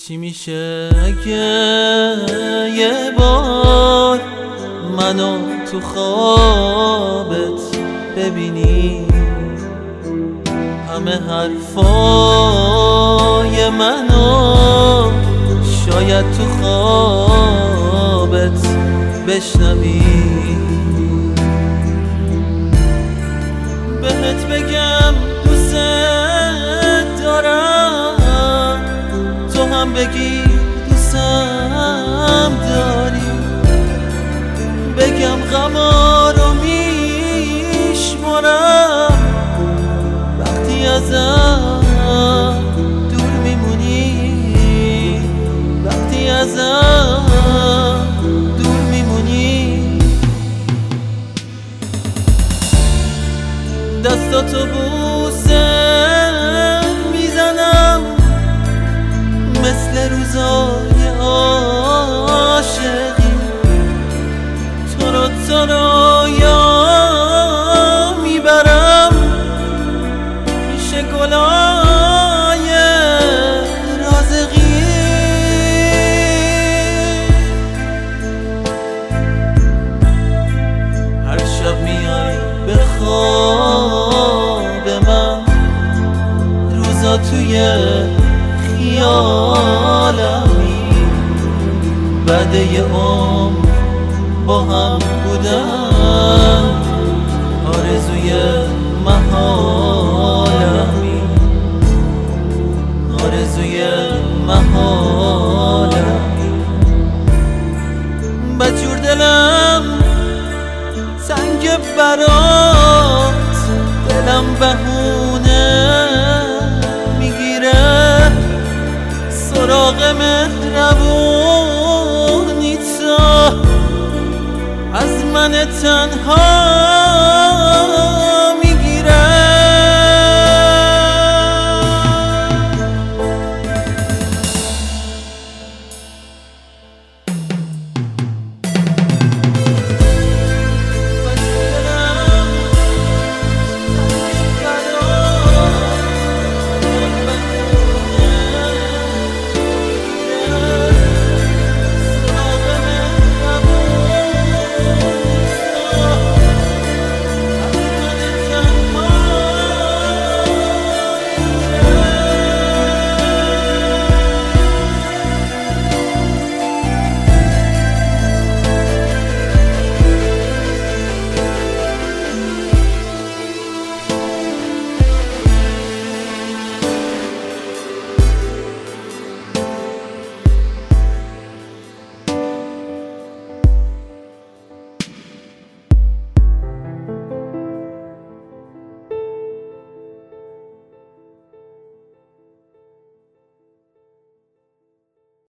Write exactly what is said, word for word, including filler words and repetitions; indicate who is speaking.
Speaker 1: چی میشه اگه یه بار منو تو خوابت ببینی؟ همه حرفای منو شاید تو خوابت بشنوی. بهت بگم دوست دارم، تو هم بگی دوستم داری. بگم غما رو میشمارم وقتی ازم دور میمونی، وقتی ازم دور میمونی. دستاتو بوسه میزنم مثل روزای عاشقی. تو رو تو رو یا میبرم پیش گلای رازقی. هر شب میای به خواب من، روزا توی خیالمی. بعد یه عمر با هم بودن آرزوی محالمی، آرزوی محالمی. بجور دلم سنگ برات، دلم بهونه میگیره سراغ مهربونی تو از من تنها